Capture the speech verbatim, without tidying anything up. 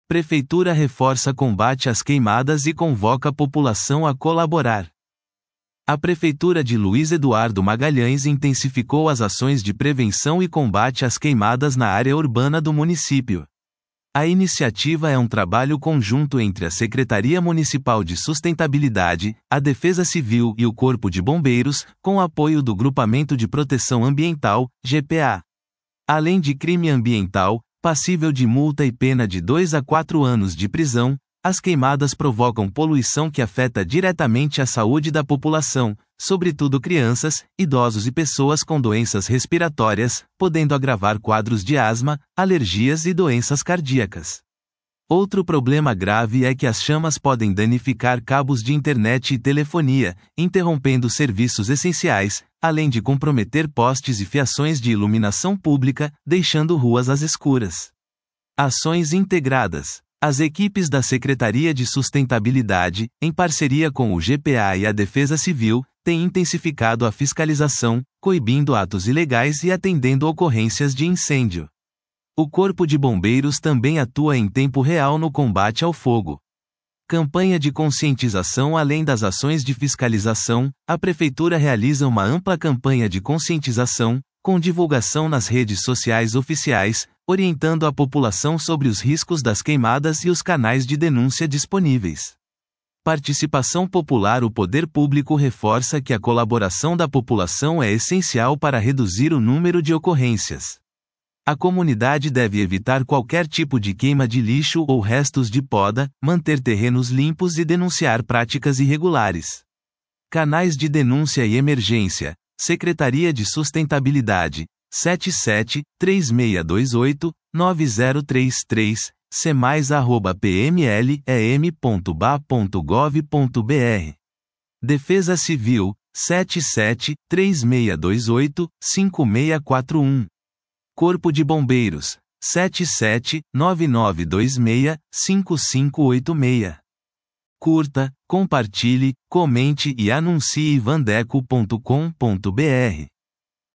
Prefeitura reforça combate às queimadas e convoca a população a colaborar. A Prefeitura de Luiz Eduardo Magalhães intensificou as ações de prevenção e combate às queimadas na área urbana do município. A iniciativa é um trabalho conjunto entre a Secretaria Municipal de Sustentabilidade, a Defesa Civil e o Corpo de Bombeiros, com apoio do Grupamento de Proteção Ambiental, G P A. Além de crime ambiental, passível de multa e pena de dois a quatro anos de prisão, as queimadas provocam poluição que afeta diretamente a saúde da população, sobretudo crianças, idosos e pessoas com doenças respiratórias, podendo agravar quadros de asma, alergias e doenças cardíacas. Outro problema grave é que as chamas podem danificar cabos de internet e telefonia, interrompendo serviços essenciais, além de comprometer postes e fiações de iluminação pública, deixando ruas às escuras. Ações integradas. As equipes da Secretaria de Sustentabilidade, em parceria com o G P A e a Defesa Civil, têm intensificado a fiscalização, coibindo atos ilegais e atendendo ocorrências de incêndio. O Corpo de Bombeiros também atua em tempo real no combate ao fogo. Campanha de conscientização. Além das ações de fiscalização, a Prefeitura realiza uma ampla campanha de conscientização, com divulgação nas redes sociais oficiais, orientando a população sobre os riscos das queimadas e os canais de denúncia disponíveis. Participação popular. O poder público reforça que a colaboração da população é essencial para reduzir o número de ocorrências. A comunidade deve evitar qualquer tipo de queima de lixo ou restos de poda, manter terrenos limpos e denunciar práticas irregulares. Canais de denúncia e emergência. Secretaria de Sustentabilidade, sete sete, três seis dois oito, nove zero três três, c mais arroba p m l e m ponto b a ponto gov ponto b r. Defesa Civil, sete sete, três seis dois oito, cinco seis quatro um. Corpo de Bombeiros, sete sete, nove nove dois seis, cinco cinco oito seis. Curta, compartilhe, comente e anuncie vandeco ponto com ponto b r.